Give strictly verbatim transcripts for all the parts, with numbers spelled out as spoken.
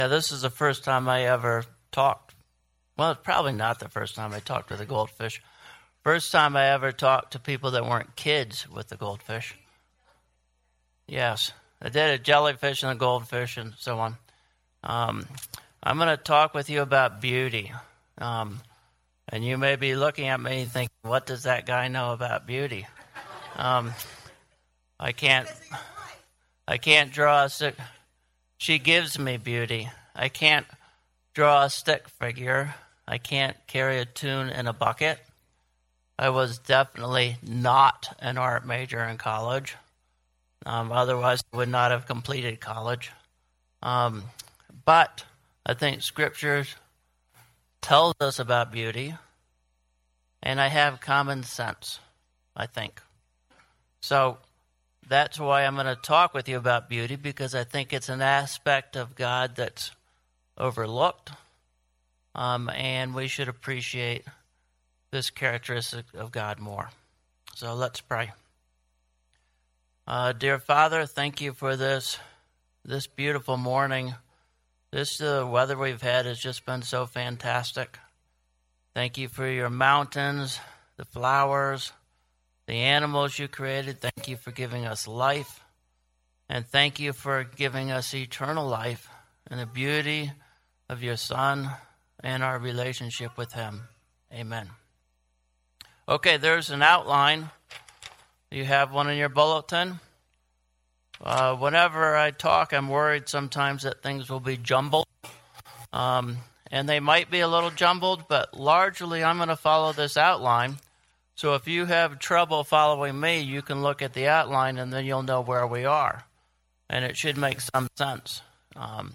Yeah, this is the first time I ever talked. Well, it's probably not the first time I talked to the goldfish. First time I ever talked to people that weren't kids with the goldfish. Yes, I did a jellyfish and a goldfish and so on. Um, I'm going to talk with you about beauty. Um, and you may be looking at me thinking, what does that guy know about beauty? Um, I can't, I can't draw a stick. She gives me beauty. I can't draw a stick figure. I can't carry a tune in a bucket. I was definitely not an art major in college. Um, otherwise, I would not have completed college. Um, but I think Scripture tells us about beauty, and I have common sense, I think. So that's why I'm going to talk with you about beauty, because I think it's an aspect of God that's overlooked, um, and we should appreciate this characteristic of God more. So let's pray. Uh, dear Father, thank you for this this beautiful morning. This uh, weather we've had has just been so fantastic. Thank you for your mountains, the flowers, the animals you created. Thank you for giving us life. And thank you for giving us eternal life and the beauty of your Son and our relationship with him. Amen. Okay, there's an outline. You have one in your bulletin. Uh, whenever I talk, I'm worried sometimes that things will be jumbled. Um, and they might be a little jumbled, but largely I'm going to follow this outline. So if you have trouble following me, you can look at the outline and then you'll know where we are. And it should make some sense. Um,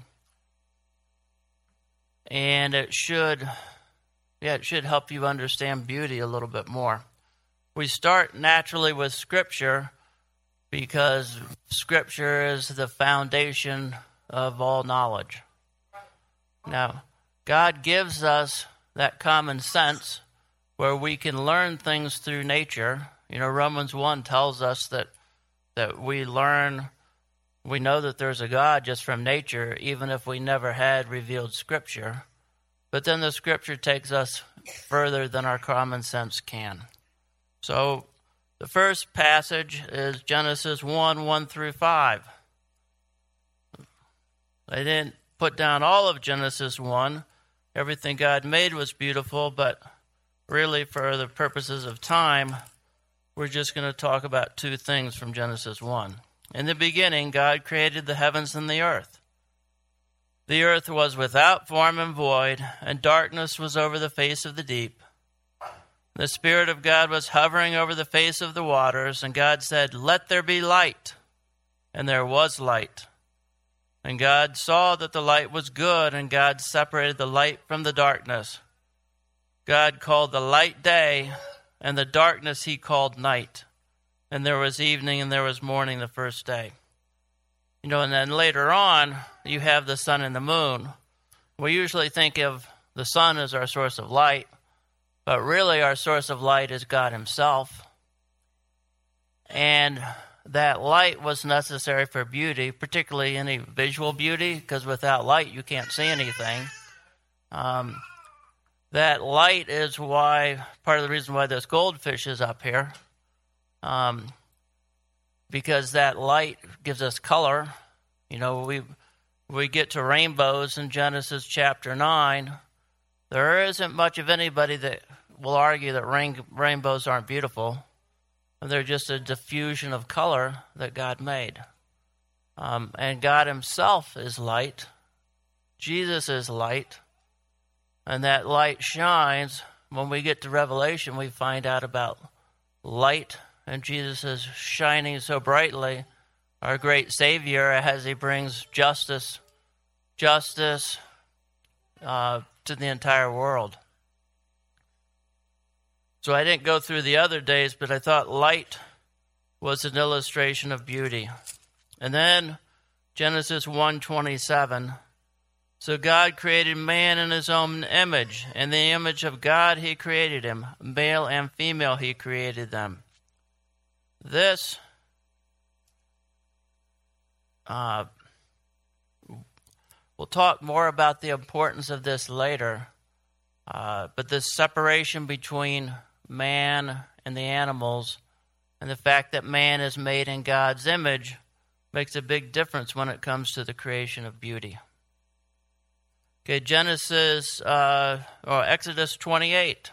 and it should, yeah, it should help you understand beauty a little bit more. We start naturally with Scripture because Scripture is the foundation of all knowledge. Now, God gives us that common sense where we can learn things through nature. You know, Romans one tells us that that we learn, we know that there's a God just from nature, even if we never had revealed Scripture. But then the Scripture takes us further than our common sense can. So the first passage is Genesis one, one through five. I didn't put down all of Genesis one. Everything God made was beautiful, but really for the purposes of time, we're just going to talk about two things from Genesis one. In the beginning, God created the heavens and the earth. The earth was without form and void, and darkness was over the face of the deep. The Spirit of God was hovering over the face of the waters, and God said, "Let there be light." And there was light. And God saw that the light was good, and God separated the light from the darkness. God called the light day, and the darkness he called night. And there was evening, and there was morning the first day. You know, and then later on, you have the sun and the moon. We usually think of the sun as our source of light. But really, our source of light is God himself. And that light was necessary for beauty, particularly any visual beauty, because without light, you can't see anything. Um, that light is why, part of the reason why this goldfish is up here, um, because that light gives us color. You know, we we get to rainbows in Genesis chapter nine. There isn't much of anybody that will argue that rain, rainbows aren't beautiful. They're just a diffusion of color that God made. Um, and God himself is light. Jesus is light. And that light shines. When we get to Revelation, we find out about light. And Jesus is shining so brightly, our great Savior, as he brings justice, justice, uh, to the entire world. So I didn't go through the other days, but I thought light was an illustration of beauty. And then Genesis one twenty-seven. So God created man in his own image. In the image of God he created him. Male and female he created them. This uh, We'll talk more about the importance of this later, uh, but this separation between man and the animals and the fact that man is made in God's image makes a big difference when it comes to the creation of beauty. Okay, Genesis, uh, or Exodus twenty-eight.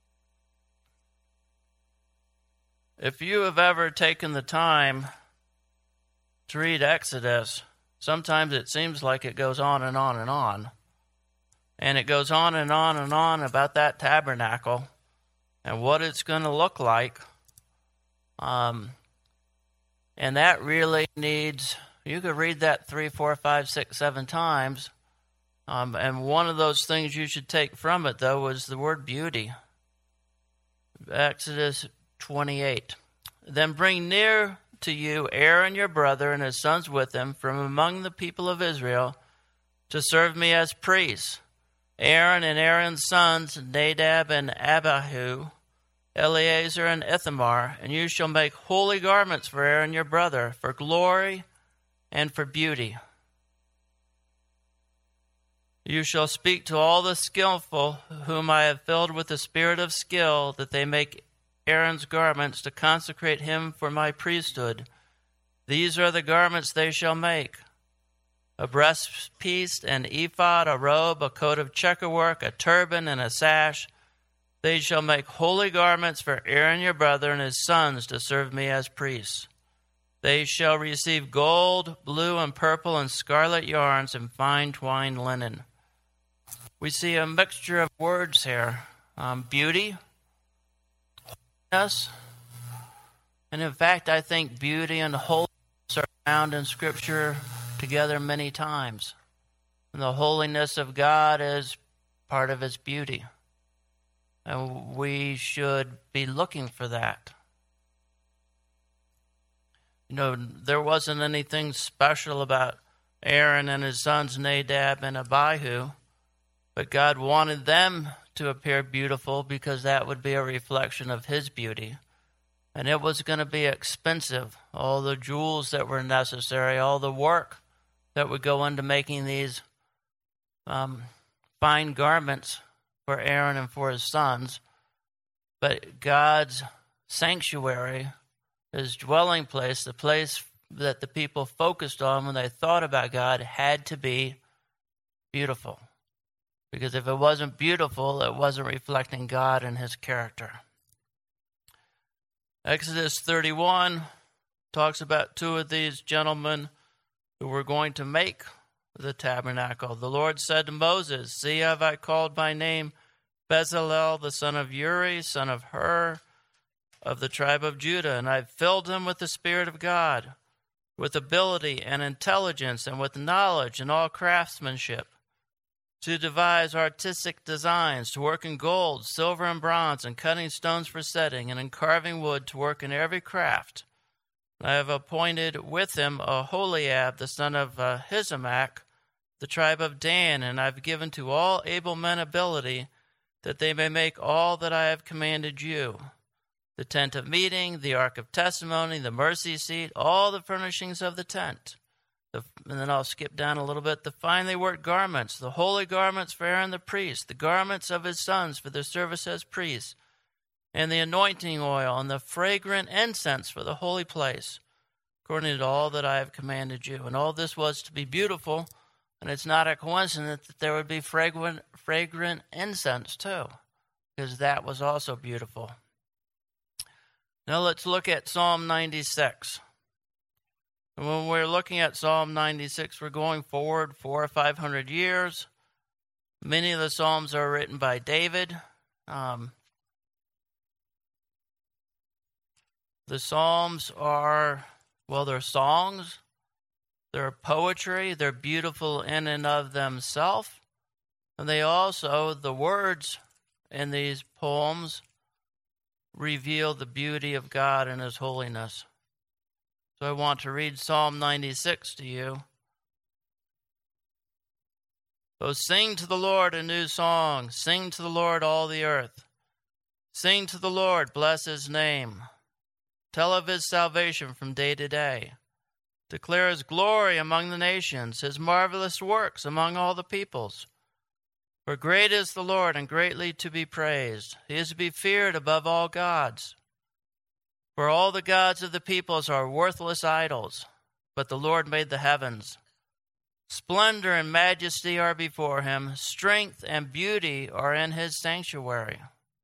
If you have ever taken the time to read Exodus, sometimes it seems like it goes on and on and on. And it goes on and on and on about that tabernacle and what it's going to look like. Um, and that really needs, you could read that three, four, five, six, seven times. Um, and one of those things you should take from it, though, was the word beauty. Exodus twenty-eight. Then bring near to you Aaron your brother and his sons with him from among the people of Israel to serve me as priests. Aaron and Aaron's sons, Nadab and Abihu, Eleazar and Ithamar, and you shall make holy garments for Aaron your brother, for glory and for beauty. You shall speak to all the skillful whom I have filled with the spirit of skill, that they make Aaron's garments to consecrate him for my priesthood. These are the garments they shall make: a breastpiece, an ephod, a robe, a coat of checkerwork, a turban, and a sash. They shall make holy garments for Aaron your brother and his sons to serve me as priests. They shall receive gold, blue, and purple, and scarlet yarns, and fine twined linen. We see a mixture of words here. Um, beauty, holiness, and in fact, I think beauty and holiness are found in Scripture together many times. And the holiness of God is part of His beauty. And we should be looking for that. You know, there wasn't anything special about Aaron and his sons Nadab and Abihu, but God wanted them to appear beautiful because that would be a reflection of His beauty. And it was going to be expensive. All the jewels that were necessary, all the work that would go into making these um, fine garments for Aaron and for his sons. But God's sanctuary, His dwelling place, the place that the people focused on when they thought about God, had to be beautiful. Because if it wasn't beautiful, it wasn't reflecting God and His character. Exodus thirty-one talks about two of these gentlemen who were going to make the tabernacle. The Lord said to Moses, "See, have I called by name Bezalel, the son of Uri, son of Hur, of the tribe of Judah, and I've filled him with the Spirit of God, with ability and intelligence, and with knowledge and all craftsmanship, to devise artistic designs, to work in gold, silver, and bronze, and cutting stones for setting, and in carving wood, to work in every craft. I have appointed with him Aholiab, the son of uh, Ahisamach, the tribe of Dan, and I've given to all able men ability, that they may make all that I have commanded you: the tent of meeting, the ark of testimony, the mercy seat, all the furnishings of the tent." The, and then I'll skip down a little bit. "The finely worked garments, the holy garments for Aaron the priest, the garments of his sons for their service as priests, and the anointing oil, and the fragrant incense for the holy place, according to all that I have commanded you." And all this was to be beautiful, and it's not a coincidence that there would be fragrant, fragrant incense too, because that was also beautiful. Now let's look at Psalm ninety-six. And when we're looking at Psalm ninety-six, we're going forward four or five hundred years. Many of the Psalms are written by David. Um, the Psalms are, well, they're songs, they're poetry, they're beautiful in and of themselves. And they also, the words in these poems reveal the beauty of God and His holiness. So I want to read Psalm ninety-six to you. "Oh, sing to the Lord a new song. Sing to the Lord, all the earth. Sing to the Lord, bless His name. Tell of His salvation from day to day. Declare his glory among the nations, his marvelous works among all the peoples. For great is the Lord, and greatly to be praised. He is to be feared above all gods. For all the gods of the peoples are worthless idols, but the Lord made the heavens. Splendor and majesty are before him. Strength and beauty are in his sanctuary.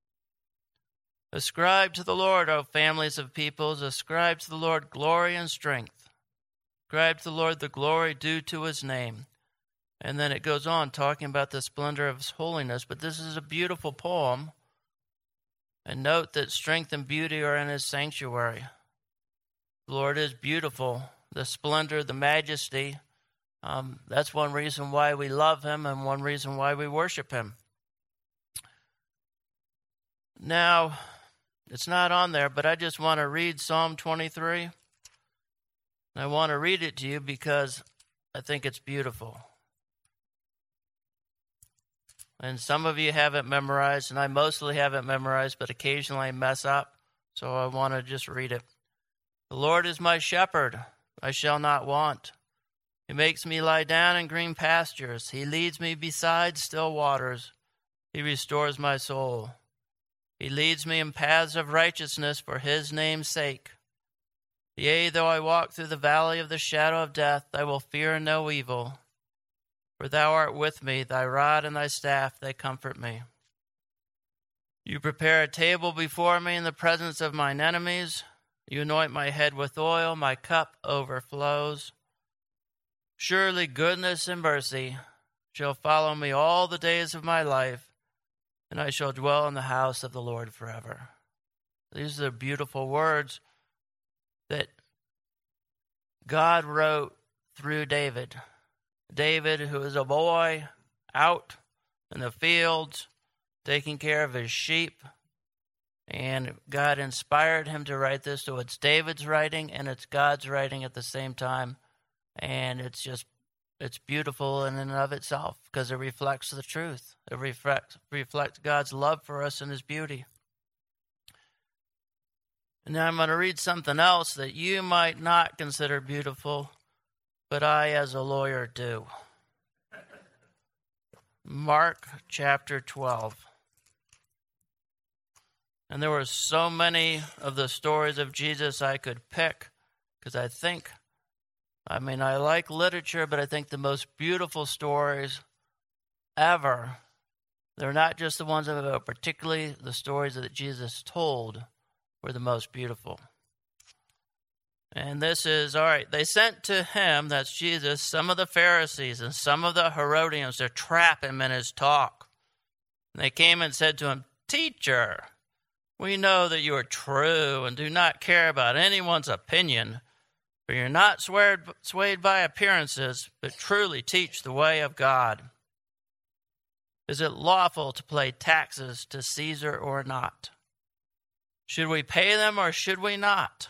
Ascribe to the Lord, O families of peoples. Ascribe to the Lord glory and strength. Ascribe to the Lord the glory due to his name. And then it goes on talking about the splendor of his holiness. But this is a beautiful poem. And note that strength and beauty are in his sanctuary. The Lord is beautiful. The splendor, the majesty. Um, that's one reason why we love him and one reason why we worship him. Now, it's not on there, but I just want to read Psalm twenty-three. I want to read it to you because I think it's beautiful. And some of you have it memorized, and I mostly have it memorized, but occasionally I mess up, so I want to just read it. The Lord is my shepherd, I shall not want. He makes me lie down in green pastures. He leads me beside still waters. He restores my soul. He leads me in paths of righteousness for his name's sake. Yea, though I walk through the valley of the shadow of death, I will fear no evil. For thou art with me, thy rod and thy staff, they comfort me. You prepare a table before me in the presence of mine enemies. You anoint my head with oil, my cup overflows. Surely goodness and mercy shall follow me all the days of my life, and I shall dwell in the house of the Lord forever. These are beautiful words that God wrote through David. David, who was a boy out in the fields, taking care of his sheep, and God inspired him to write this. So it's David's writing and it's God's writing at the same time. And it's just, it's beautiful in and of itself because it reflects the truth. It reflects, reflects God's love for us and his beauty. And now I'm going to read something else that you might not consider beautiful, but I, as a lawyer, do. Mark chapter twelve. And there were so many of the stories of Jesus I could pick because I think, I mean, I like literature, but I think the most beautiful stories ever, they're not just the ones about, particularly the stories that Jesus told were the most beautiful. And this is, all right, they sent to him, that's Jesus, some of the Pharisees and some of the Herodians to trap him in his talk. And they came and said to him, Teacher, we know that you are true and do not care about anyone's opinion, for you're not swayed, swayed by appearances, but truly teach the way of God. Is it lawful to pay taxes to Caesar or not? Should we pay them or should we not?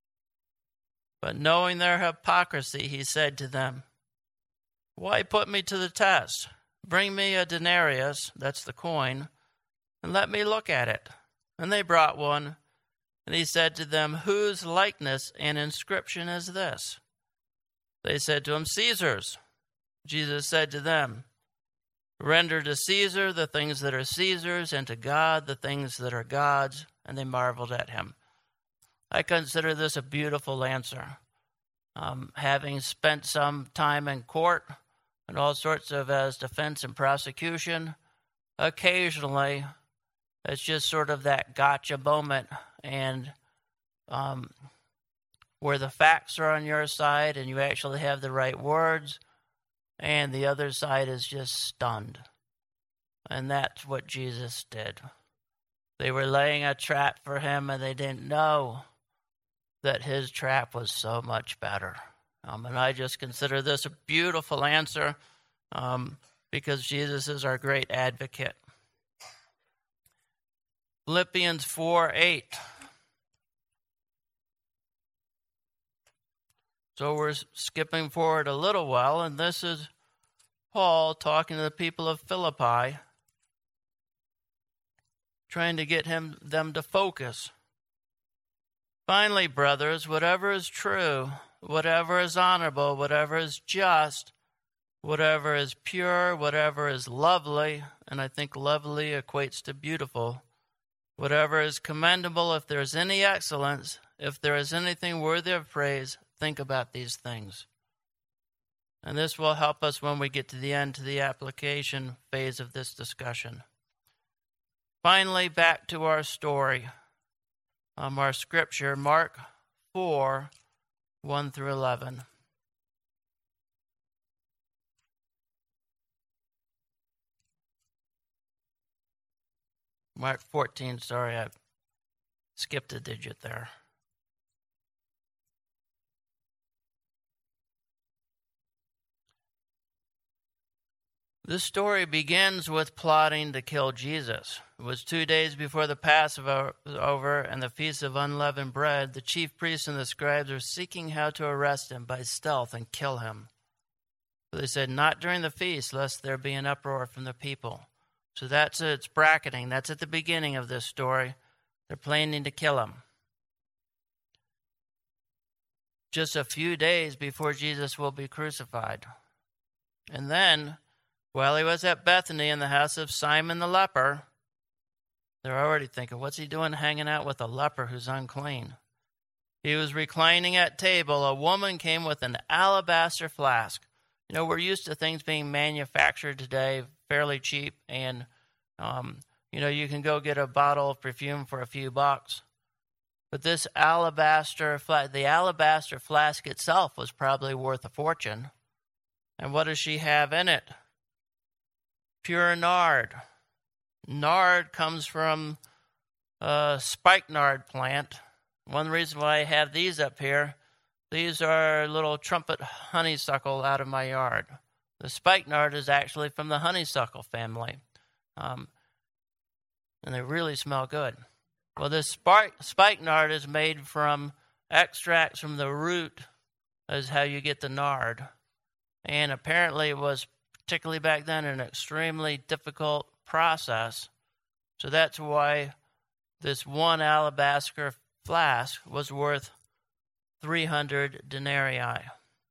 But knowing their hypocrisy, he said to them, Why put me to the test? Bring me a denarius, that's the coin, and let me look at it. And they brought one, and he said to them, Whose likeness and inscription is this? They said to him, Caesar's. Jesus said to them, Render to Caesar the things that are Caesar's, and to God the things that are God's. And they marveled at him. I consider this a beautiful answer. Um, having spent some time in court and all sorts of as defense and prosecution, occasionally it's just sort of that gotcha moment, and um, where the facts are on your side and you actually have the right words, and the other side is just stunned. And that's what Jesus did. They were laying a trap for him, and they didn't know that his trap was so much better. Um, and I just consider this a beautiful answer um, because Jesus is our great advocate. Philippians four eight. So we're skipping forward a little while, and this is Paul talking to the people of Philippi, trying to get him them to focus. Finally, brothers, whatever is true, whatever is honorable, whatever is just, whatever is pure, whatever is lovely, and I think lovely equates to beautiful, whatever is commendable, if there is any excellence, if there is anything worthy of praise, think about these things. And this will help us when we get to the end, to the application phase of this discussion. Finally, back to our story, um, our scripture, Mark four, one through eleven. Mark fourteen, sorry, I skipped a digit there. This story begins with plotting to kill Jesus. It was two days before the Passover was over and the Feast of Unleavened Bread. The chief priests and the scribes were seeking how to arrest him by stealth and kill him. So they said, not during the feast, lest there be an uproar from the people. So that's its bracketing. That's at the beginning of this story. They're planning to kill him. Just a few days before Jesus will be crucified. And then, while he was at Bethany in the house of Simon the leper, they're already thinking, what's he doing hanging out with a leper who's unclean? He was reclining at table. A woman came with an alabaster flask. You know, we're used to things being manufactured today fairly cheap, and, um, you know, you can go get a bottle of perfume for a few bucks. But this alabaster flask, the alabaster flask itself was probably worth a fortune. And what does she have in it? Pure nard. Nard comes from a spikenard plant. One reason why I have these up here, these are little trumpet honeysuckle out of my yard. The spikenard is actually from the honeysuckle family. Um, and they really smell good. Well, this spikenard is made from extracts from the root, is how you get the nard. And apparently it was, particularly back then, an extremely difficult process. So that's why this one alabaster flask was worth three hundred denarii.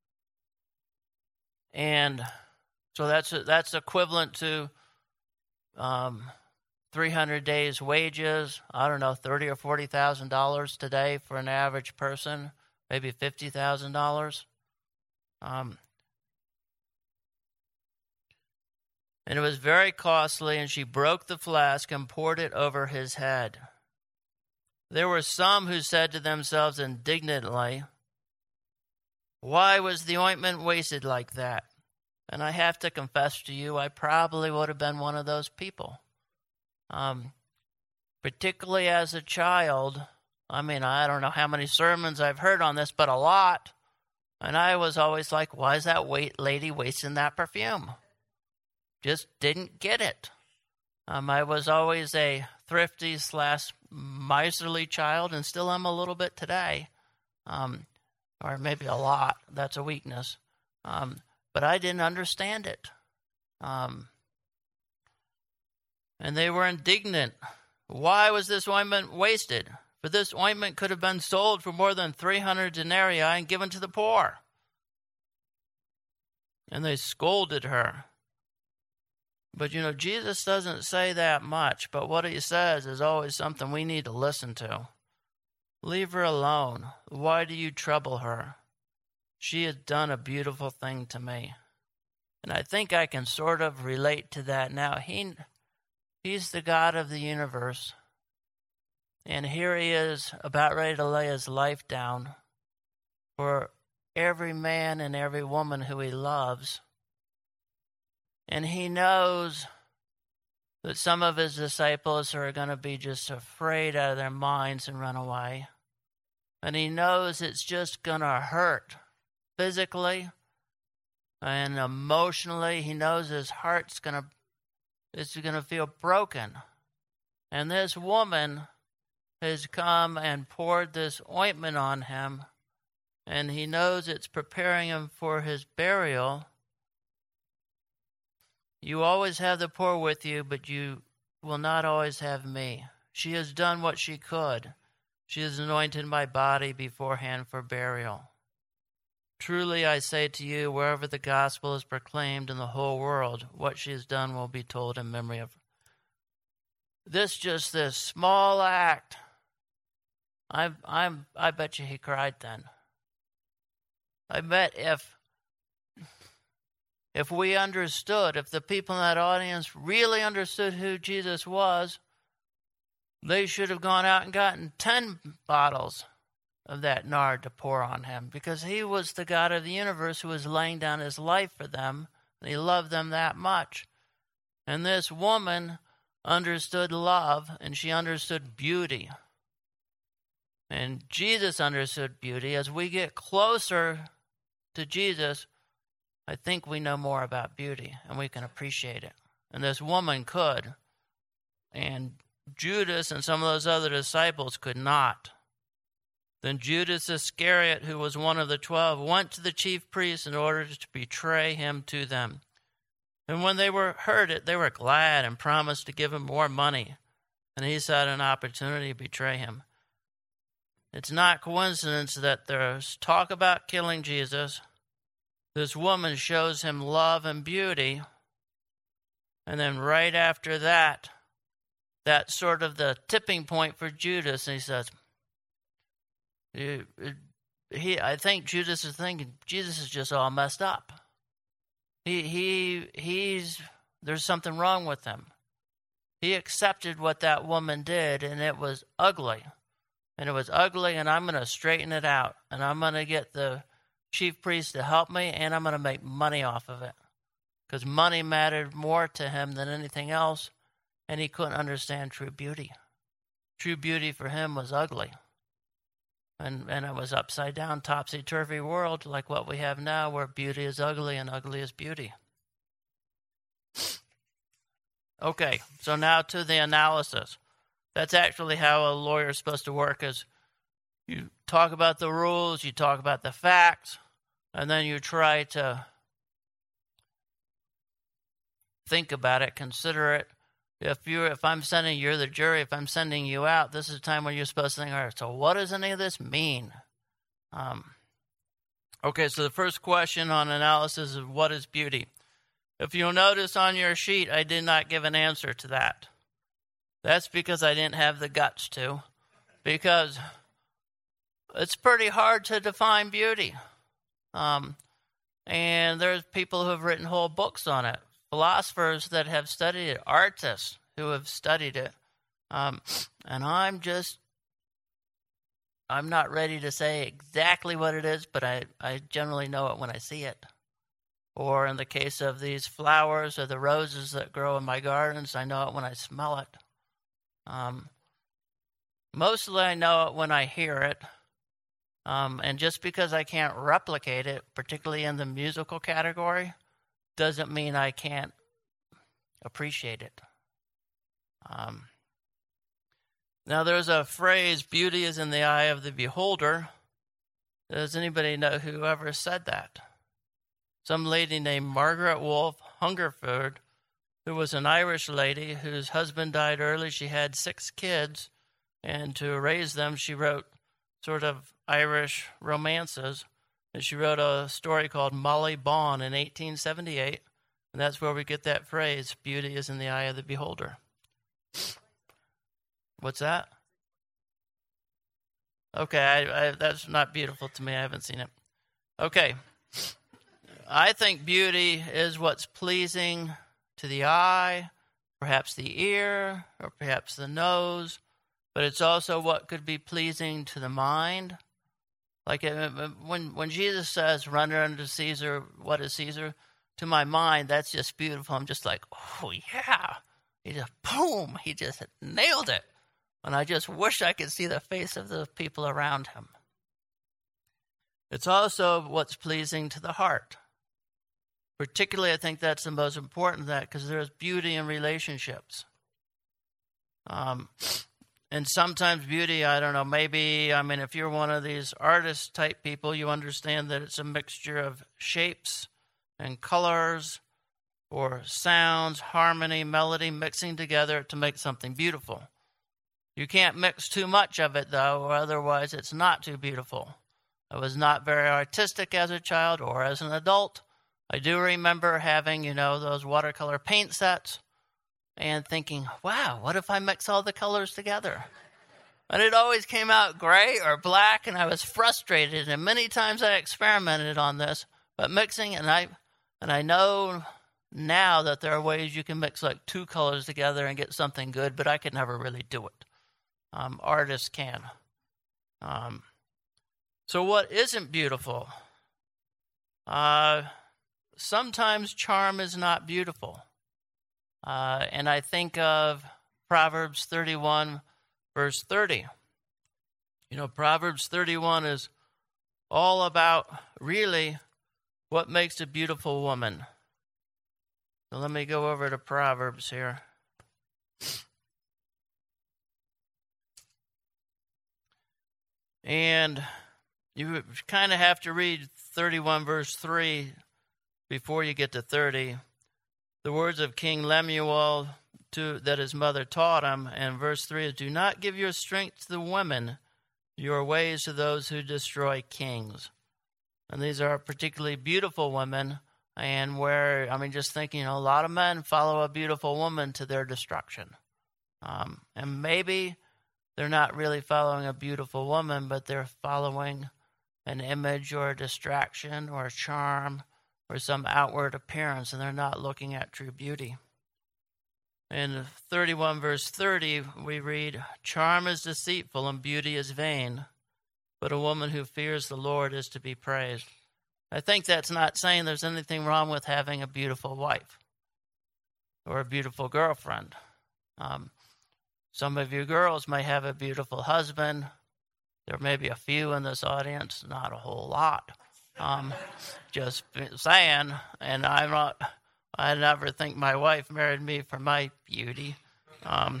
And so that's that's equivalent to um, three hundred days' wages. I don't know, thirty or forty thousand dollars today for an average person, maybe fifty thousand dollars. Um, and it was very costly, and she broke the flask and poured it over his head. There were some who said to themselves indignantly, why was the ointment wasted like that? And I have to confess to you, I probably would have been one of those people. Um, particularly as a child, I mean, I don't know how many sermons I've heard on this, but a lot. And I was always like, why is that wait lady wasting that perfume? Just didn't get it. Um, I was always a thrifty slash miserly child, and still am a little bit today. Um, or maybe a lot. That's a weakness. Um, but I didn't understand it. Um, and they were indignant. Why was this ointment wasted? For this ointment could have been sold for more than three hundred denarii and given to the poor. And they scolded her. But, you know, Jesus doesn't say that much, but what he says is always something we need to listen to. Leave her alone. Why do you trouble her? She has done a beautiful thing to me. And I think I can sort of relate to that now. He, he's the God of the universe. And here he is about ready to lay his life down for every man and every woman who he loves. And he knows that some of his disciples are going to be just afraid out of their minds and run away. And he knows it's just going to hurt physically and emotionally. He knows his heart's going to, it's going to feel broken. And this woman has come and poured this ointment on him, and he knows it's preparing him for his burial. You always have the poor with you, but you will not always have me. She has done what she could. She has anointed my body beforehand for burial. Truly I say to you, wherever the gospel is proclaimed in the whole world, what she has done will be told in memory of her. This just this small act. I I'm I bet you he cried then. I bet if if we understood, if the people in that audience really understood who Jesus was, they should have gone out and gotten ten bottles of that nard to pour on him, because he was the God of the universe who was laying down his life for them, and he loved them that much. And this woman understood love, and she understood beauty. And Jesus understood beauty. As we get closer to Jesus, I think we know more about beauty, and we can appreciate it. And this woman could, and Judas and some of those other disciples could not. Then Judas Iscariot, who was one of the twelve, went to the chief priests in order to betray him to them. And when they were heard it, they were glad and promised to give him more money. And he sought an opportunity to betray him. It's not coincidence that there's talk about killing Jesus. This woman shows him love and beauty. And then right after that, that's sort of the tipping point for Judas. And he says, he, I think Judas is thinking, Jesus is just all messed up. He, he, he's, there's something wrong with him. He accepted what that woman did, and it was ugly. And it was ugly, and I'm going to straighten it out. And I'm going to get the chief priest to help me, and I'm going to make money off of it. Because money mattered more to him than anything else, and he couldn't understand true beauty. True beauty for him was ugly. And and it was upside down, topsy-turvy world like what we have now, where beauty is ugly and ugly is beauty. Okay, so now to the analysis. That's actually how a lawyer is supposed to work, is you talk about the rules, you talk about the facts, and then you try to think about it, consider it. If you if I'm sending you're the jury, if I'm sending you out, this is a time when you're supposed to think, all right, so what does any of this mean? Um, okay, so the first question on analysis is, what is beauty? If you'll notice on your sheet, I did not give an answer to that. That's because I didn't have the guts to, because it's pretty hard to define beauty. Um, and there's people who have written whole books on it. Philosophers that have studied it, artists who have studied it. Um, and I'm just, I'm not ready to say exactly what it is, but I, I generally know it when I see it. Or in the case of these flowers or the roses that grow in my gardens, I know it when I smell it. Um, mostly I know it when I hear it. Um, and just because I can't replicate it, particularly in the musical category, doesn't mean I can't appreciate it. Um, now, there's a phrase, beauty is in the eye of the beholder. Does anybody know who ever said that? Some lady named Margaret Wolfe Hungerford, who was an Irish lady whose husband died early. She had six kids, and to raise them, she wrote sort of Irish romances. And she wrote a story called Molly Bawn in eighteen seventy-eight, and that's where we get that phrase, beauty is in the eye of the beholder. What's that? Okay, I, I, that's not beautiful to me. I haven't seen it. Okay. I think beauty is what's pleasing to the eye, perhaps the ear, or perhaps the nose, but it's also what could be pleasing to the mind. Like when when Jesus says, render unto Caesar what is Caesar, to my mind, that's just beautiful. I'm just like, oh, yeah. He just, boom, he just nailed it. And I just wish I could see the face of the people around him. It's also what's pleasing to the heart. Particularly, I think that's the most important of that, because there's beauty in relationships. Um And sometimes beauty, I don't know, maybe, I mean, if you're one of these artist-type people, you understand that it's a mixture of shapes and colors or sounds, harmony, melody, mixing together to make something beautiful. You can't mix too much of it, though, or otherwise it's not too beautiful. I was not very artistic as a child or as an adult. I do remember having, you know, those watercolor paint sets and thinking, wow, what if I mix all the colors together? And it always came out gray or black, and I was frustrated. And many times I experimented on this, but mixing, and I and I know now that there are ways you can mix like two colors together and get something good, but I could never really do it. Um, artists can. Um, so what isn't beautiful? Uh, sometimes charm is not beautiful. Uh, and I think of Proverbs thirty-one, verse thirty. You know, Proverbs thirty-one is all about really what makes a beautiful woman. So let me go over to Proverbs here. And you kind of have to read thirty-one, verse three before you get to thirty. The words of King Lemuel to, that his mother taught him. And verse three is, do not give your strength to the women, your ways to those who destroy kings. And these are particularly beautiful women. And where, I mean, just thinking, you know, a lot of men follow a beautiful woman to their destruction. Um, and maybe they're not really following a beautiful woman, but they're following an image or a distraction or a charm or some outward appearance, and they're not looking at true beauty. In thirty-one, verse thirty, we read, charm is deceitful and beauty is vain, but a woman who fears the Lord is to be praised. I think that's not saying there's anything wrong with having a beautiful wife or a beautiful girlfriend. Um, some of you girls may have a beautiful husband. There may be a few in this audience, not a whole lot. Um, just saying, and I'm not, I never think my wife married me for my beauty. Um,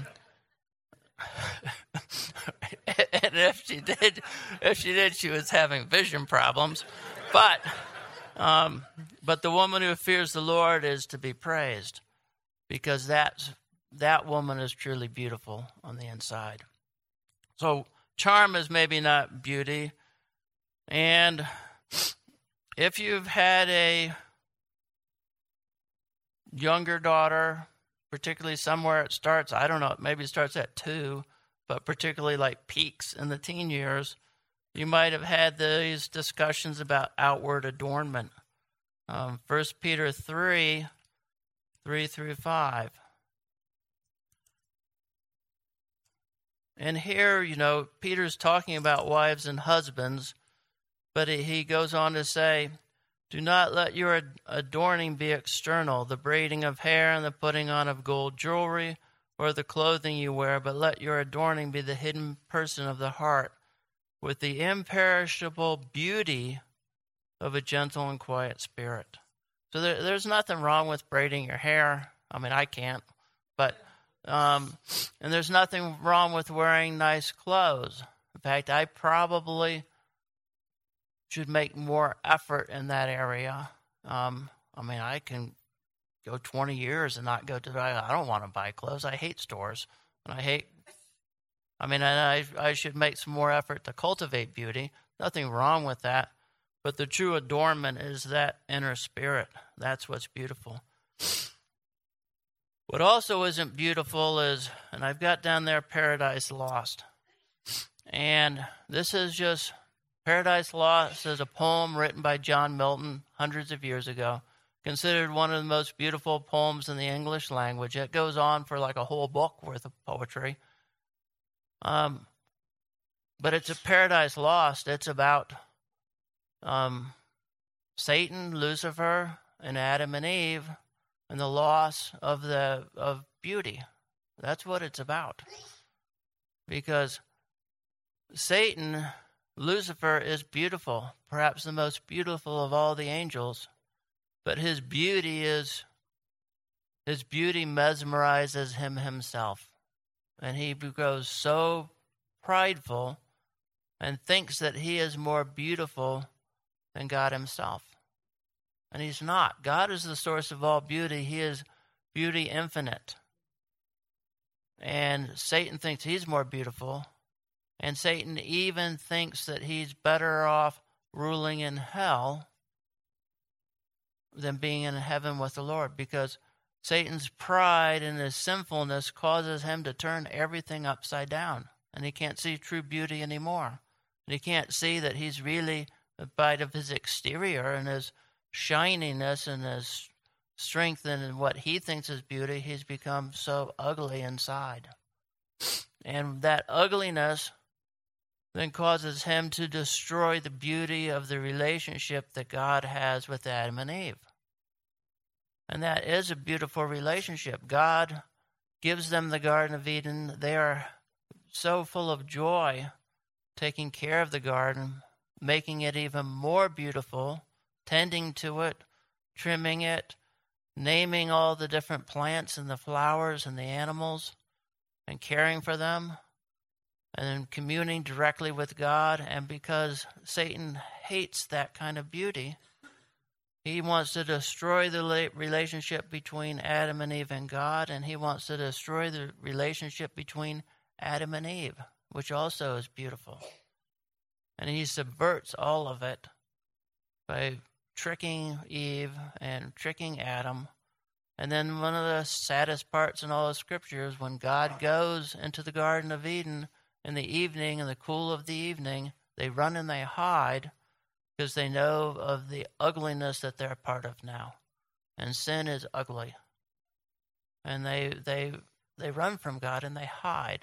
and if she did, if she did, she was having vision problems. But, um, but the woman who fears the Lord is to be praised, because that's, that woman is truly beautiful on the inside. So charm is maybe not beauty. And if you've had a younger daughter, particularly somewhere it starts, I don't know, maybe it starts at two, but particularly like peaks in the teen years, you might have had these discussions about outward adornment. Um, First Peter three, three through five. And here, you know, Peter's talking about wives and husbands, but he goes on to say, do not let your adorning be external, the braiding of hair and the putting on of gold jewelry or the clothing you wear, but let your adorning be the hidden person of the heart, with the imperishable beauty of a gentle and quiet spirit. So there, there's nothing wrong with braiding your hair. I mean, I can't. But, um, and there's nothing wrong with wearing nice clothes. In fact, I probably should make more effort in that area. Um, I mean, I can go twenty years and not go to, I don't want to buy clothes. I hate stores. And I hate, I mean, I, I should make some more effort to cultivate beauty. Nothing wrong with that. But the true adornment is that inner spirit. That's what's beautiful. What also isn't beautiful is, and I've got down there Paradise Lost. And this is just, Paradise Lost is a poem written by John Milton hundreds of years ago, considered one of the most beautiful poems in the English language. It goes on for like a whole book worth of poetry. Um, but it's a Paradise Lost. It's about um, Satan, Lucifer, and Adam and Eve, and the loss of the of beauty. That's what it's about. Because Satan, Lucifer, is beautiful, perhaps the most beautiful of all the angels, but his beauty is his beauty mesmerizes him himself. And he grows so prideful and thinks that he is more beautiful than God himself. And he's not. God is the source of all beauty. He is beauty infinite. And Satan thinks he's more beautiful. And Satan even thinks that he's better off ruling in hell than being in heaven with the Lord, because Satan's pride and his sinfulness causes him to turn everything upside down, and he can't see true beauty anymore. And he can't see that he's really, in spite of his exterior and his shininess and his strength and what he thinks is beauty, he's become so ugly inside. And that ugliness then causes him to destroy the beauty of the relationship that God has with Adam and Eve. And that is a beautiful relationship. God gives them the Garden of Eden. They are so full of joy taking care of the garden, making it even more beautiful, tending to it, trimming it, naming all the different plants and the flowers and the animals, and caring for them, and then communing directly with God. And because Satan hates that kind of beauty, he wants to destroy the relationship between Adam and Eve and God, and he wants to destroy the relationship between Adam and Eve, which also is beautiful. And he subverts all of it by tricking Eve and tricking Adam. And then one of the saddest parts in all of Scripture is when God goes into the Garden of Eden in the evening, in the cool of the evening, they run and they hide because they know of the ugliness that they're a part of now. And sin is ugly. And they they they run from God and they hide.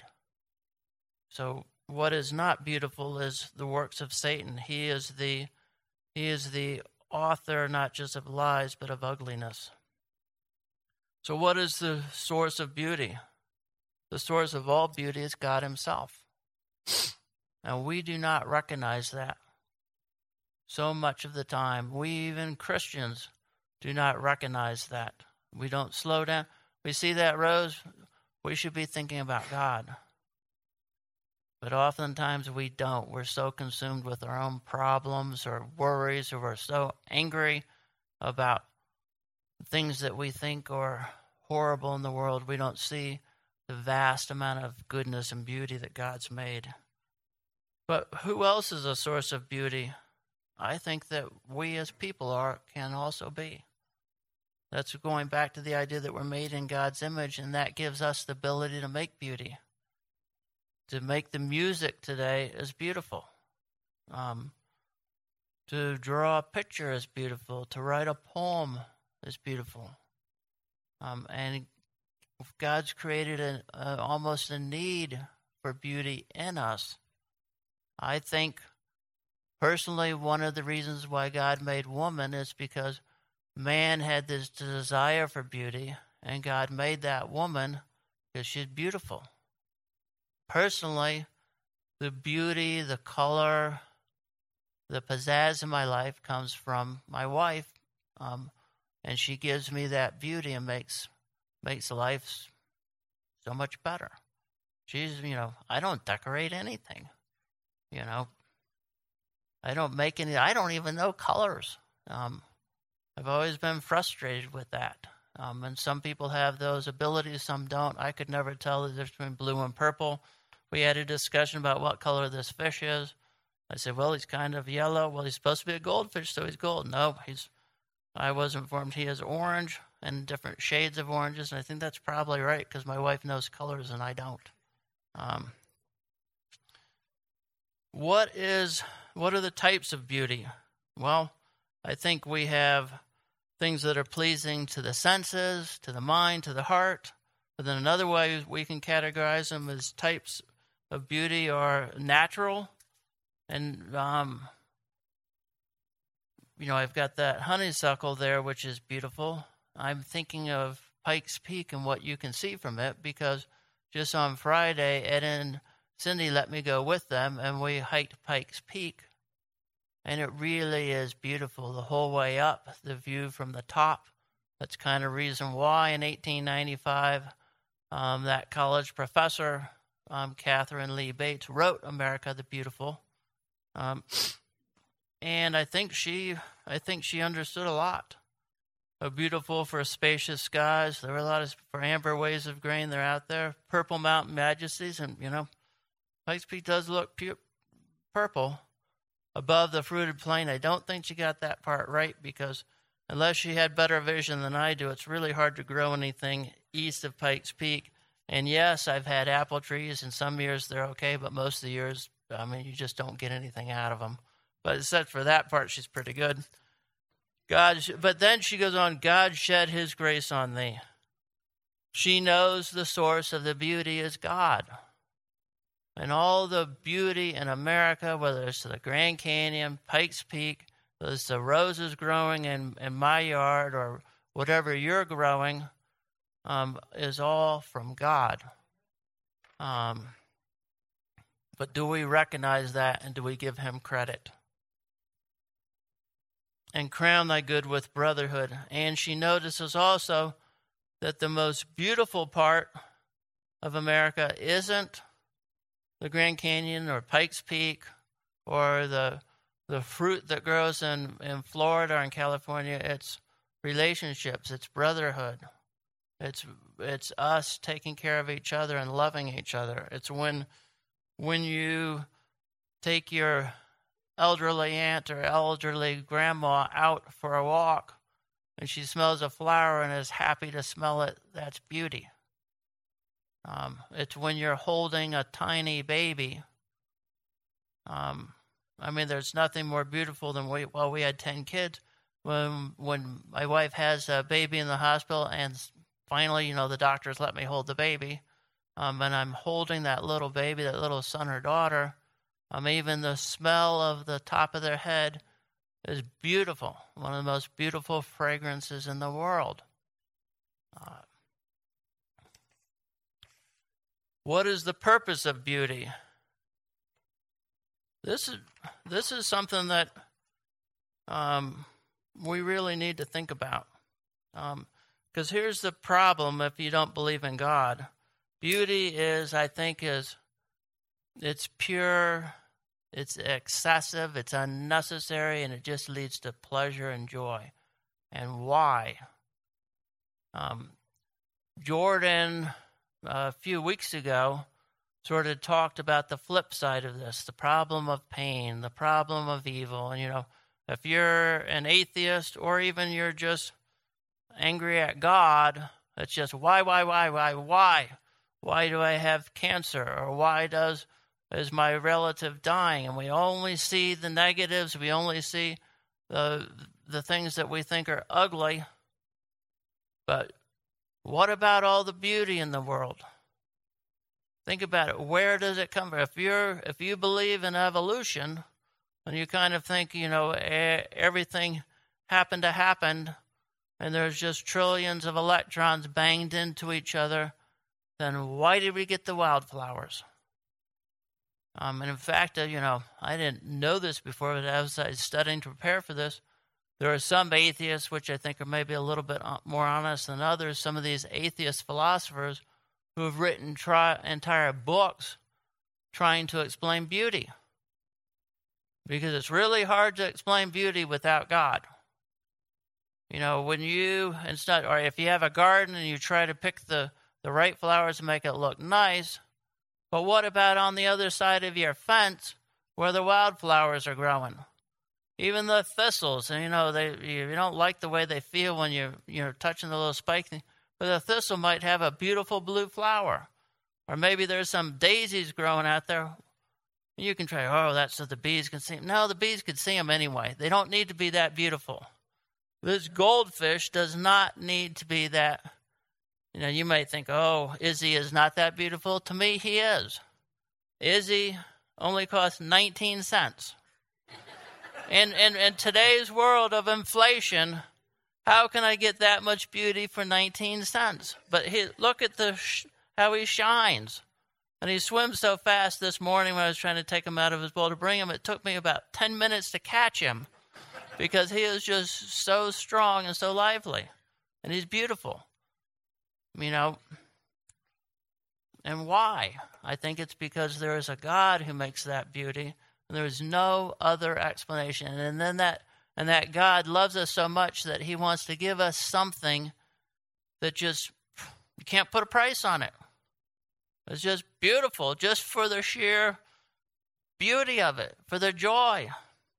So what is not beautiful is the works of Satan. He is the he is the author not just of lies but of ugliness. So what is the source of beauty? The source of all beauty is God himself. And we do not recognize that. So much of the time, we even Christians do not recognize that. We don't slow down. We see that rose, we should be thinking about God. But oftentimes we don't. We're so consumed with our own problems or worries, or we're so angry about things that we think are horrible in the world. We don't see the vast amount of goodness and beauty that God's made. But who else is a source of beauty? I think that we as people are can also be. That's going back to the idea that we're made in God's image, and that gives us the ability to make beauty. To make the music today is beautiful. Um, to draw a picture is beautiful. To write a poem is beautiful. Um, and God's created a, a, almost a need for beauty in us. I think, personally, one of the reasons why God made woman is because man had this desire for beauty, and God made that woman because she's beautiful. Personally, the beauty, the color, the pizzazz in my life comes from my wife, um, and she gives me that beauty and makes makes life so much better. She's, you know, I don't decorate anything, you know. I don't make any, I don't even know colors. Um, I've always been frustrated with that. Um, and some people have those abilities, some don't. I could never tell the difference between blue and purple. We had a discussion about what color this fish is. I said, well, he's kind of yellow. Well, he's supposed to be a goldfish, so he's gold. No, he's. I was informed he is orange and different shades of oranges, and I think that's probably right because my wife knows colors and I don't. Um, what is what are the types of beauty? Well, I think we have things that are pleasing to the senses, to the mind, to the heart. But then another way we can categorize them as types of beauty are natural. And, um, you know, I've got that honeysuckle there, which is beautiful. I'm thinking of Pikes Peak and what you can see from it, because just on Friday, Ed and Cindy let me go with them, and we hiked Pikes Peak. And it really is beautiful the whole way up, the view from the top. That's kind of reason why in eighteen ninety-five, um, that college professor, um, Catherine Lee Bates, wrote America the Beautiful. Um, and I think she, I think she understood a lot. A beautiful for spacious skies. There were a lot of for amber waves of grain. They're out there. Purple mountain majesties, and you know, Pikes Peak does look pu- purple. above the fruited plain. I don't think she got that part right, because unless she had better vision than I do, it's really hard to grow anything east of Pikes Peak. And yes, I've had apple trees, and some years they're okay, but most of the years, I mean, you just don't get anything out of them. But except for that part, she's pretty good. God, but then she goes on, God shed his grace on thee. She knows the source of the beauty is God. And all the beauty in America, whether it's the Grand Canyon, Pikes Peak, whether it's the roses growing in, in my yard or whatever you're growing, um, is all from God. Um, but do we recognize that, and do we give him credit? And crown thy good with brotherhood. And she notices also that the most beautiful part of America isn't the Grand Canyon or Pikes Peak or the the fruit that grows in, in Florida or in California. It's relationships. It's brotherhood. It's it's us taking care of each other and loving each other. It's when when you take your elderly aunt or elderly grandma out for a walk and she smells a flower and is happy to smell it. That's beauty. Um, it's when you're holding a tiny baby. Um, I mean, there's nothing more beautiful than we, well, we had ten kids. When when my wife has a baby in the hospital and finally, you know, the doctors let me hold the baby, um, and I'm holding that little baby, that little son or daughter, um, even the smell of the top of their head is beautiful. One of the most beautiful fragrances in the world. Uh, What is the purpose of beauty? This is this is something that um, we really need to think about. Because um, here's the problem if you don't believe in God. Beauty is, I think, is it's pure, it's excessive, it's unnecessary, and it just leads to pleasure and joy. And why? Um, Jordan, a few weeks ago, sort of talked about the flip side of this, the problem of pain, the problem of evil. And, you know, if you're an atheist or even you're just angry at God, it's just why, why, why, why, why? Why do I have cancer? Or why does is my relative dying? And we only see the negatives. We only see the the things that we think are ugly. But what about all the beauty in the world? Think about it. Where does it come from? If you're if you believe in evolution, and you kind of think, you know, everything happened to happen, and there's just trillions of electrons banged into each other, then why did we get the wildflowers? Um, and in fact, uh, you know, I didn't know this before, but as I was studying to prepare for this, there are some atheists, which I think are maybe a little bit more honest than others, some of these atheist philosophers who have written tri- entire books trying to explain beauty. Because it's really hard to explain beauty without God. You know, when you, instead, or if you have a garden and you try to pick the, the right flowers and make it look nice, but what about on the other side of your fence where the wildflowers are growing? Even the thistles, and you know, they you don't like the way they feel when you're, you're touching the little spike thing, but the thistle might have a beautiful blue flower. Or maybe there's some daisies growing out there. You can try, oh, that's so the bees can see them. No, the bees can see them anyway. They don't need to be that beautiful. This goldfish does not need to be that. You know, you might think, oh, Izzy is not that beautiful. To me, he is. Izzy only costs nineteen cents. In, in, in today's world of inflation, how can I get that much beauty for nineteen cents? But he, look at the sh- how he shines. And he swims so fast this morning when I was trying to take him out of his bowl to bring him. It took me about ten minutes to catch him because he is just so strong and so lively. And he's beautiful. You know, and why? I think it's because there is a God who makes that beauty. And there is no other explanation. And then that and that God loves us so much that he wants to give us something that just, you can't put a price on it. It's just beautiful, just for the sheer beauty of it, for the joy.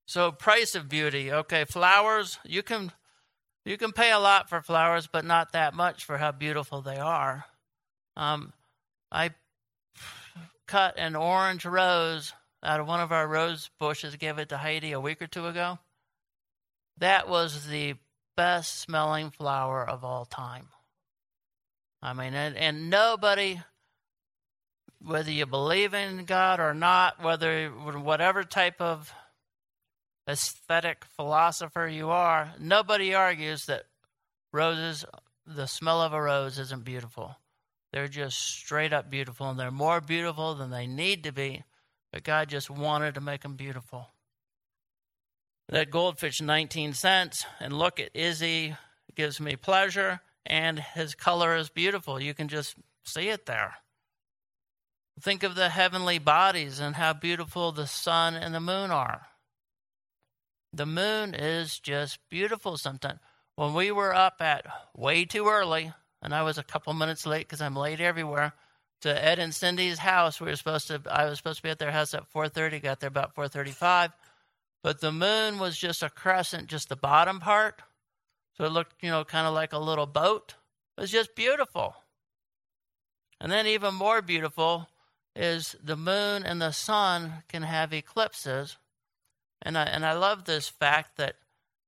So price of beauty. Okay, flowers, you can you can pay a lot for flowers, but not that much for how beautiful they are. Um, I cut an orange rose out of one of our rose bushes, gave it to Heidi a week or two ago. That was the best smelling flower of all time. I mean, and, and nobody, whether you believe in God or not, whether whatever type of aesthetic philosopher you are, nobody argues that roses, the smell of a rose isn't beautiful. They're just straight up beautiful, and they're more beautiful than they need to be, but God just wanted to make them beautiful. That goldfish, nineteen cents, and look at Izzy, gives me pleasure, and his color is beautiful. You can just see it there. Think of the heavenly bodies and how beautiful the sun and the moon are. The moon is just beautiful sometimes. When we were up at way too early, and I was a couple minutes late because I'm late everywhere, to Ed and Cindy's house, we were supposed to. I was supposed to be at their house at four thirty. Got there about four thirty-five, but the moon was just a crescent, just the bottom part, so it looked, you know, kind of like a little boat. It was just beautiful. And then even more beautiful is the moon and the sun can have eclipses. And I, and I love this fact that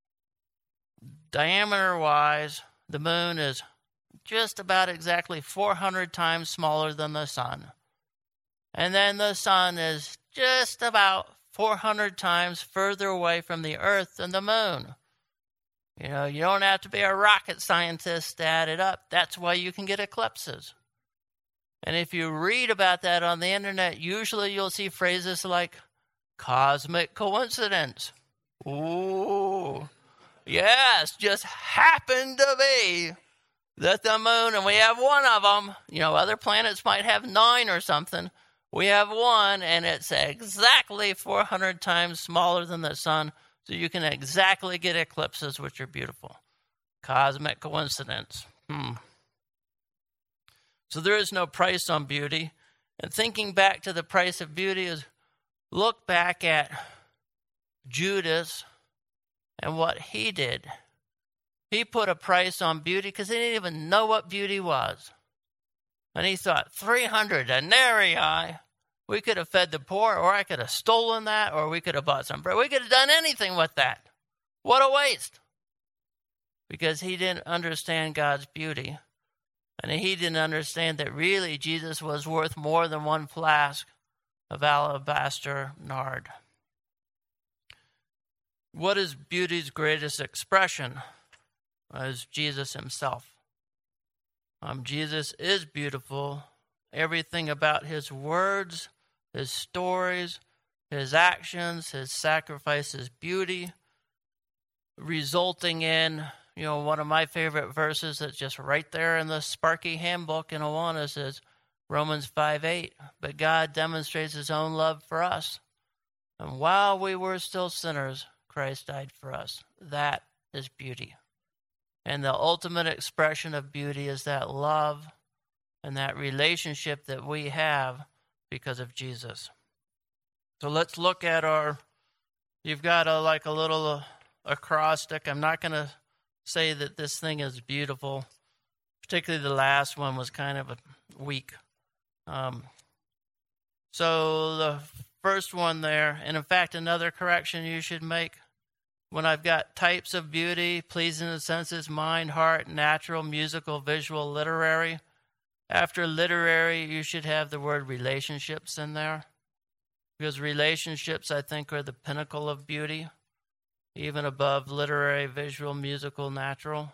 diameter-wise, the moon is just about exactly four hundred times smaller than the sun. And then the sun is just about four hundred times further away from the earth than the moon. You know, you don't have to be a rocket scientist to add it up. That's why you can get eclipses. And if you read about that on the internet, usually you'll see phrases like cosmic coincidence. Ooh, yes, just happened to be that the moon, and we have one of them. You know, other planets might have nine or something. We have one, and it's exactly four hundred times smaller than the sun, so you can exactly get eclipses, which are beautiful. Cosmic coincidence. Hmm. So there is no price on beauty. And thinking back to the price of beauty is look back at Judas and what he did. He put a price on beauty because he didn't even know what beauty was. And he thought, three hundred denarii, we could have fed the poor, or I could have stolen that, or we could have bought some bread. We could have done anything with that. What a waste. Because he didn't understand God's beauty. And he didn't understand that really Jesus was worth more than one flask of alabaster nard. What is beauty's greatest expression? Is Jesus himself. Um, Jesus is beautiful. Everything about his words, his stories, his actions, his sacrifice is beauty, resulting in, you know, one of my favorite verses that's just right there in the Sparky Handbook in Awana says, Romans five eight, but God demonstrates his own love for us. And while we were still sinners, Christ died for us. That is beauty. And the ultimate expression of beauty is that love and that relationship that we have because of Jesus. So let's look at our, you've got a, like a little uh, acrostic. I'm not going to say that this thing is beautiful. Particularly the last one was kind of a weak. Um, so the first one there, and in fact, another correction you should make. When I've got types of beauty, pleasing the senses, mind, heart, natural, musical, visual, literary. After literary, you should have the word relationships in there. Because relationships, I think, are the pinnacle of beauty, even above literary, visual, musical, natural.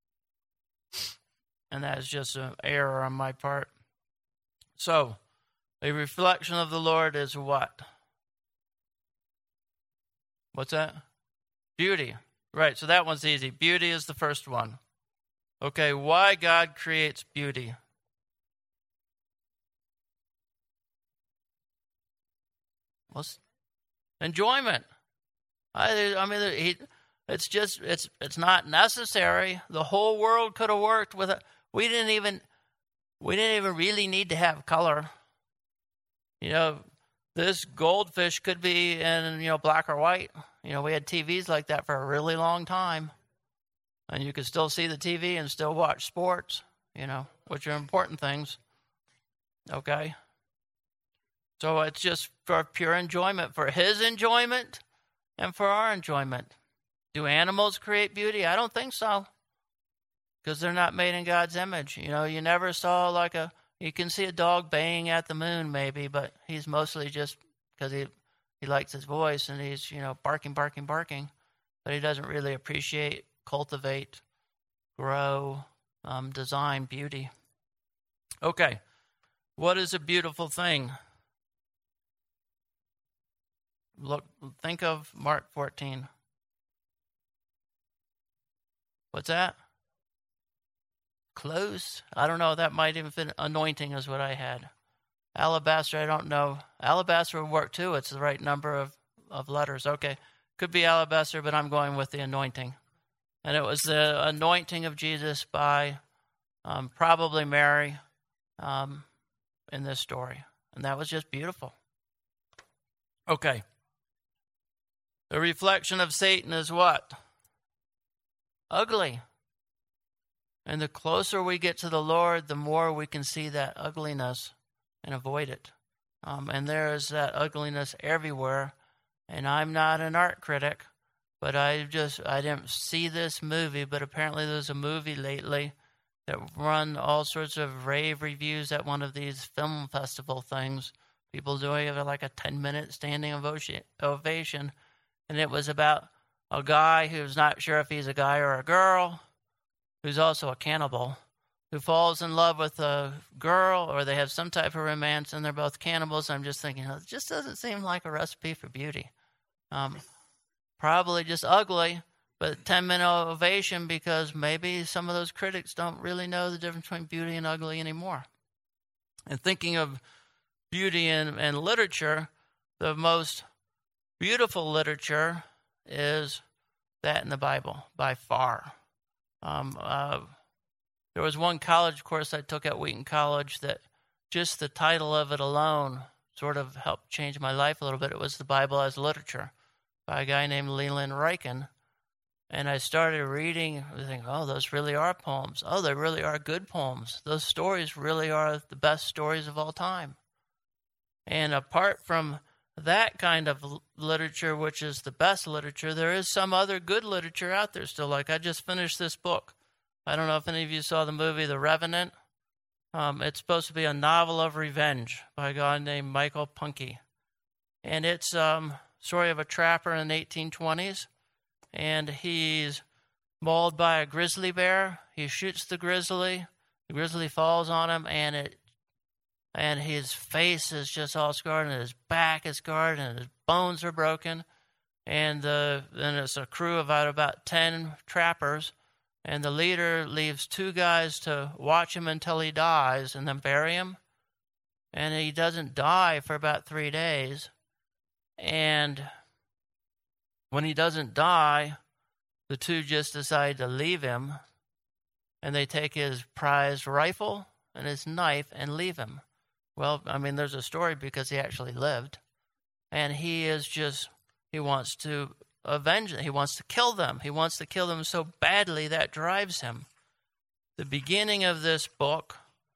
And that is just an error on my part. So, a reflection of the Lord is what? What's that? Beauty. Right, so that one's easy. Beauty is the first one. Okay, why God creates beauty? Well, enjoyment. I, I mean, he, it's just, it's it's not necessary. The whole world could have worked with it. We didn't even, we didn't even really need to have color. You know, this goldfish could be in, you know, black or white. You know, we had T Vs like that for a really long time. And you could still see the T V and still watch sports, you know, which are important things. Okay? So it's just for pure enjoyment, for his enjoyment and for our enjoyment. Do animals create beauty? I don't think so. Because they're not made in God's image. You know, you never saw like a, you can see a dog baying at the moon maybe, but he's mostly just because he, he likes his voice and he's, you know, barking, barking, barking. But he doesn't really appreciate, cultivate, grow, um, design, beauty. Okay, what is a beautiful thing? Look, think of Mark fourteen. What's that? Close? I don't know. That might even fit. Anointing is what I had. Alabaster, I don't know. Alabaster would work too. It's the right number of, of letters. Okay. Could be alabaster, but I'm going with the anointing. And it was the anointing of Jesus by um, probably Mary um, in this story. And that was just beautiful. Okay. The reflection of Satan is what? Ugly. And the closer we get to the Lord, the more we can see that ugliness and avoid it. Um, and there is that ugliness everywhere. And I'm not an art critic, but I just, I didn't see this movie, but apparently there's a movie lately that run all sorts of rave reviews at one of these film festival things. People doing it like a ten-minute standing ovation. And it was about a guy who's not sure if he's a guy or a girl, who's also a cannibal, who falls in love with a girl, or they have some type of romance, and they're both cannibals. I'm just thinking, it just doesn't seem like a recipe for beauty. Um, probably just ugly, but ten-minute ovation because maybe some of those critics don't really know the difference between beauty and ugly anymore. And thinking of beauty in, in literature, the most beautiful literature is that in the Bible, by far. Um, uh, there was one college course I took at Wheaton College that just the title of it alone sort of helped change my life a little bit. It was The Bible as Literature by a guy named Leland Ryken. And I started reading, I was thinking, oh, those really are poems. Oh, they really are good poems. Those stories really are the best stories of all time. And apart from that kind of literature, which is the best literature, there is some other good literature out there still. Like I just finished this book. I don't know if any of you saw the movie The Revenant. Um, it's supposed to be a novel of revenge by a guy named Michael Punke. And it's a um, story of a trapper in the eighteen twenties. And he's mauled by a grizzly bear. He shoots the grizzly. The grizzly falls on him, and it and his face is just all scarred, and his back is scarred, and his bones are broken. And the, then it's a crew of about, about ten trappers, and the leader leaves two guys to watch him until he dies and then bury him. And he doesn't die for about three days. And when he doesn't die, the two just decide to leave him, and they take his prized rifle and his knife and leave him. Well, I mean, there's a story because he actually lived. And he is just, he wants to avenge them. He wants to kill them. He wants to kill them so badly that drives him. The beginning of this book,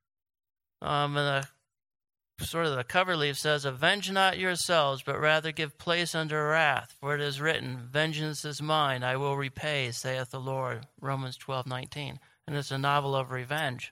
um, and the, sort of the cover leaf says, "Avenge not yourselves, but rather give place unto wrath. For it is written, Vengeance is mine, I will repay, saith the Lord." Romans twelve nineteen. And it's a novel of revenge.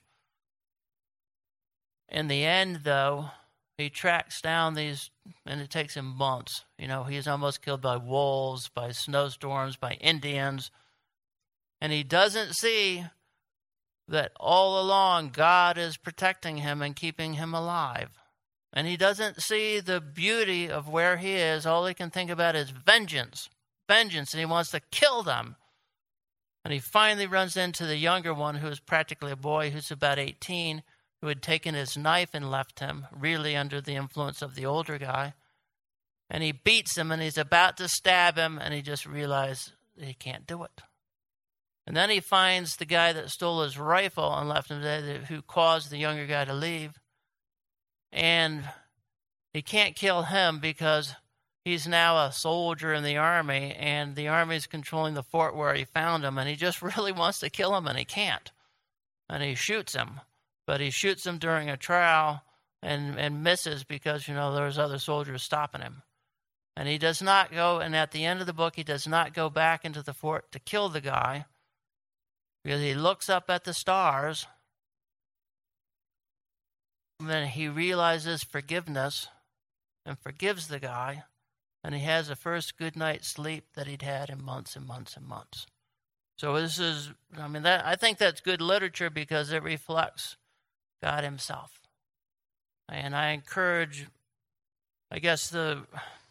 In the end, though, he tracks down these, and it takes him months. You know, he's almost killed by wolves, by snowstorms, by Indians. And he doesn't see that all along God is protecting him and keeping him alive. And he doesn't see the beauty of where he is. All he can think about is vengeance, vengeance, and he wants to kill them. And he finally runs into the younger one, who is practically a boy, who's about eighteen, who had taken his knife and left him, really under the influence of the older guy. And he beats him, and he's about to stab him, and he just realized he can't do it. And then he finds the guy that stole his rifle and left him there, who caused the younger guy to leave. And he can't kill him because he's now a soldier in the army, and the army's controlling the fort where he found him, and he just really wants to kill him, and he can't. And he shoots him, but he shoots him during a trial and, and misses because, you know, there's other soldiers stopping him. And he does not go, and at the end of the book, he does not go back into the fort to kill the guy because he looks up at the stars, and then he realizes forgiveness and forgives the guy, and he has the first good night's sleep that he'd had in months and months and months. So this is, I mean, that I think that's good literature because it reflects God himself. And I encourage, I guess the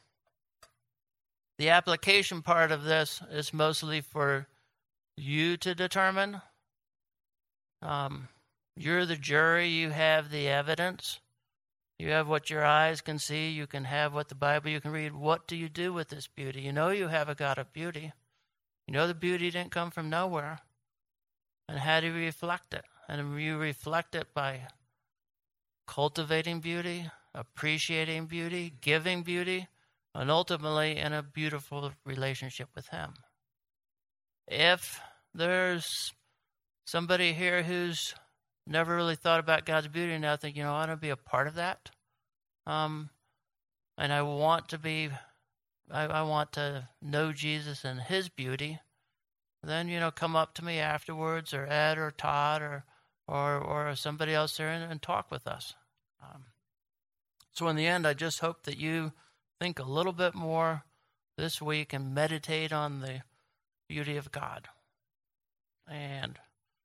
the application part of this is mostly for you to determine. Um, you're the jury, you have the evidence. You have what your eyes can see, you can have what the Bible you can read. What do you do with this beauty? You know you have a God of beauty. You know the beauty didn't come from nowhere. And how do you reflect it? And you reflect it by cultivating beauty, appreciating beauty, giving beauty, and ultimately in a beautiful relationship with him. If there's somebody here who's never really thought about God's beauty and now think, you know, I want to be a part of that, um, and I want to be I, I want to know Jesus and his beauty, then, you know, come up to me afterwards, or Ed or Todd or or, or somebody else there and, and talk with us. Um, so in the end, I just hope that you think a little bit more this week and meditate on the beauty of God. And